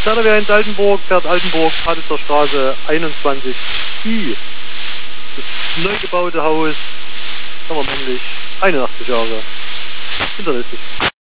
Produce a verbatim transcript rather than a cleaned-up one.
Ferner wäre in Altenburg, fährt Altenburg, Paditzer Straße einundzwanzig I. Das neu gebaute Haus, sagen wir männlich, einundachtzig Jahre. Hinterlistig.